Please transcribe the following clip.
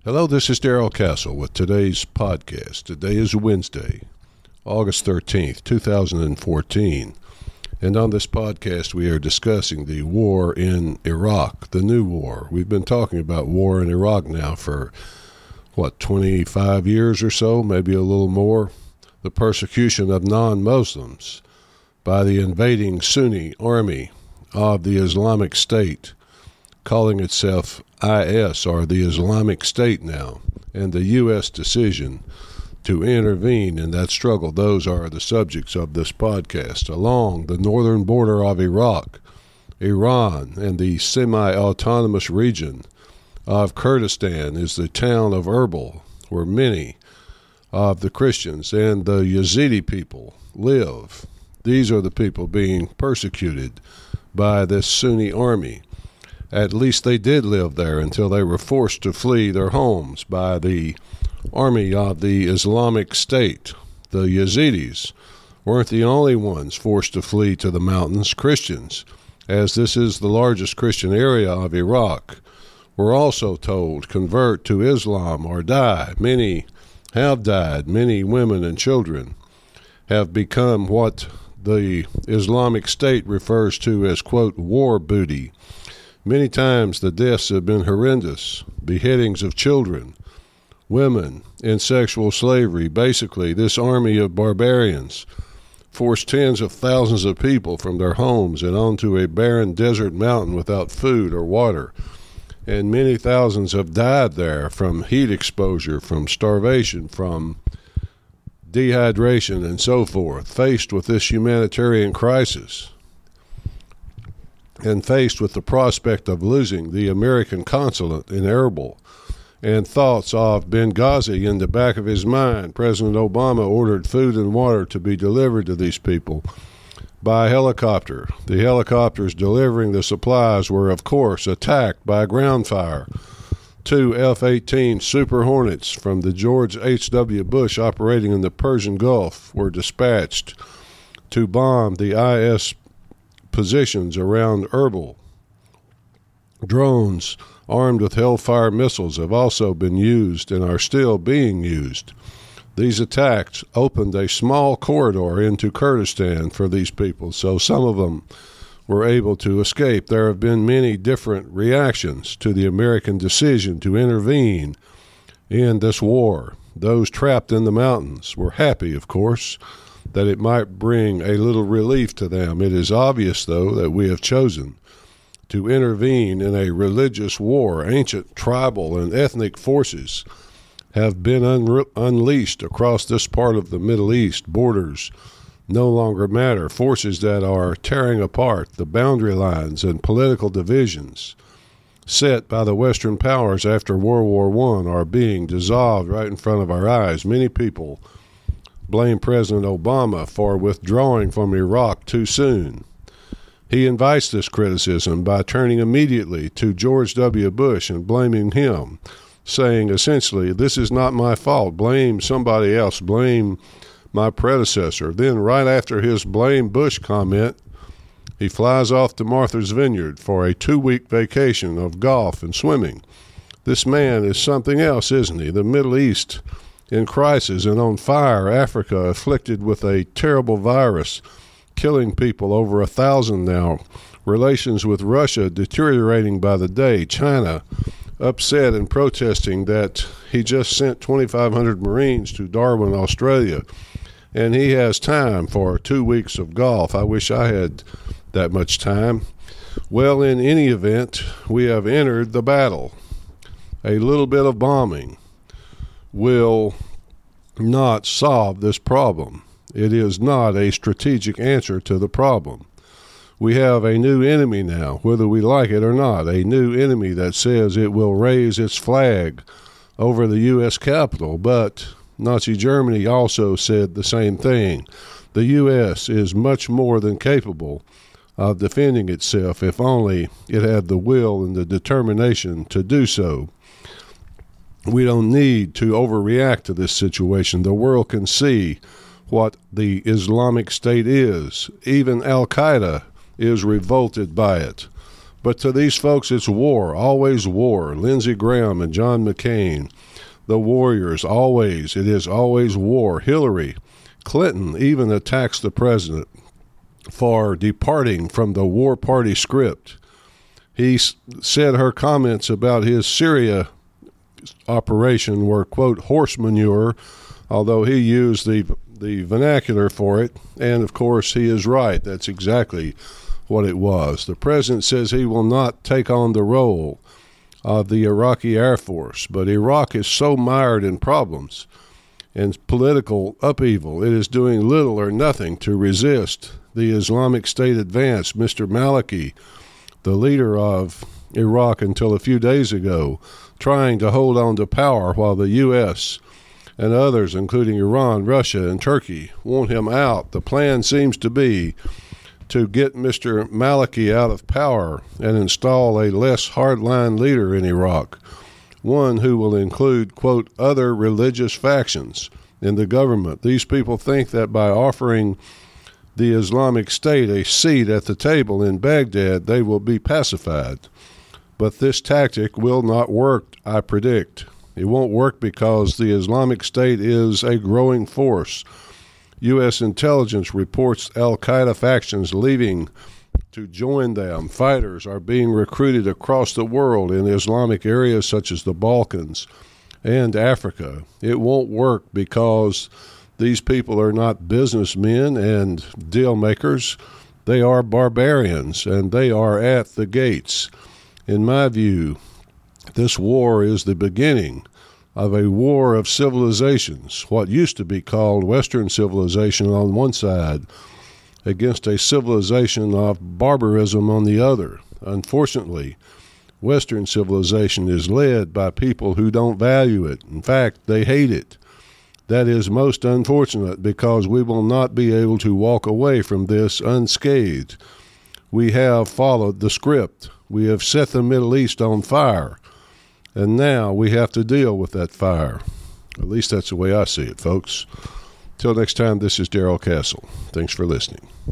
Hello, this is Darrell Castle with today's podcast. Today is Wednesday, August 13th, 2014. And on this podcast, we are discussing the war in Iraq, the new war. We've been talking about war in Iraq now for, 25 years or so, maybe a little more. The persecution of non-Muslims by the invading Sunni army of the Islamic State, calling itself IS, or the Islamic State now, and the U.S. decision to intervene in that struggle. Those are the subjects of this podcast. Along the northern border of Iraq, Iran, and the semi-autonomous region of Kurdistan is the town of Erbil, where many of the Christians and the Yazidi people live. These are the people being persecuted by this Sunni army. At least they did live there until they were forced to flee their homes by the army of the Islamic State. The Yazidis weren't the only ones forced to flee to the mountains. Christians, as this is the largest Christian area of Iraq, were also told, convert to Islam or die. Many have died. Many women and children have become what the Islamic State refers to as, quote, war booty. Many times the deaths have been horrendous. Beheadings of children, women, and sexual slavery. Basically, this army of barbarians forced tens of thousands of people from their homes and onto a barren desert mountain without food or water. And many thousands have died there from heat exposure, from starvation, from dehydration, and so forth. Faced with this humanitarian crisis, and faced with the prospect of losing the American consulate in Erbil, and thoughts of Benghazi in the back of his mind, President Obama ordered food and water to be delivered to these people by helicopter. The helicopters delivering the supplies were, of course, attacked by ground fire. 2 F-18 Super Hornets from the George H.W. Bush operating in the Persian Gulf were dispatched to bomb the IS positions around Erbil. Drones armed with Hellfire missiles have also been used and are still being used. These attacks opened a small corridor into Kurdistan for these people, so some of them were able to escape. There have been many different reactions to the American decision to intervene in this war. Those trapped in the mountains were happy, of course, that it might bring a little relief to them. It is obvious, though, that we have chosen to intervene in a religious war. Ancient tribal and ethnic forces have been unleashed across this part of the Middle East. Borders no longer matter. Forces that are tearing apart the boundary lines and political divisions set by the Western powers after World War I are being dissolved right in front of our eyes. Many people blame President Obama for withdrawing from Iraq too soon. He invites this criticism by turning immediately to George W. Bush and blaming him, saying essentially, this is not my fault, blame somebody else, blame my predecessor. Then right after his blame Bush comment, he flies off to Martha's Vineyard for a 2-week vacation of golf and swimming. This man is something else, isn't he? The Middle East in crisis and on fire, Africa afflicted with a terrible virus, killing people, over 1,000 now. Relations with Russia deteriorating by the day. China upset and protesting that he just sent 2,500 Marines to Darwin, Australia, and he has time for 2 weeks of golf. I wish I had that much time. Well, in any event, we have entered the battle. A little bit of bombing will not solve this problem. It is not a strategic answer to the problem. We have a new enemy now, whether we like it or not, a new enemy that says it will raise its flag over the U.S. Capitol, but Nazi Germany also said the same thing. The U.S. is much more than capable of defending itself if only it had the will and the determination to do so. We don't need to overreact to this situation. The world can see what the Islamic State is. Even Al-Qaeda is revolted by it. But to these folks, it's war, always war. Lindsey Graham and John McCain, the warriors, always. It is always war. Hillary Clinton even attacks the president for departing from the war party script. He said her comments about his Syria operation were, quote, horse manure, although he used the vernacular for it. And, of course, he is right. That's exactly what it was. The president says he will not take on the role of the Iraqi Air Force, but Iraq is so mired in problems and political upheaval, it is doing little or nothing to resist the Islamic State advance. Mr. Maliki, the leader of Iraq until a few days ago, trying to hold on to power while the U.S. and others, including Iran, Russia, and Turkey, want him out. The plan seems to be to get Mr. Maliki out of power and install a less hardline leader in Iraq, one who will include, quote, other religious factions in the government. These people think that by offering the Islamic State a seat at the table in Baghdad, they will be pacified. But this tactic will not work, I predict. It won't work because the Islamic State is a growing force. U.S. intelligence reports al-Qaeda factions leaving to join them. Fighters are being recruited across the world in Islamic areas such as the Balkans and Africa. It won't work because these people are not businessmen and deal makers. They are barbarians, and they are at the gates. In my view, this war is the beginning of a war of civilizations, what used to be called Western civilization on one side, against a civilization of barbarism on the other. Unfortunately, Western civilization is led by people who don't value it. In fact, they hate it. That is most unfortunate because we will not be able to walk away from this unscathed. We have followed the script. We have set the Middle East on fire. And now we have to deal with that fire. At least that's the way I see it, folks. Till next time, this is Darrell Castle. Thanks for listening.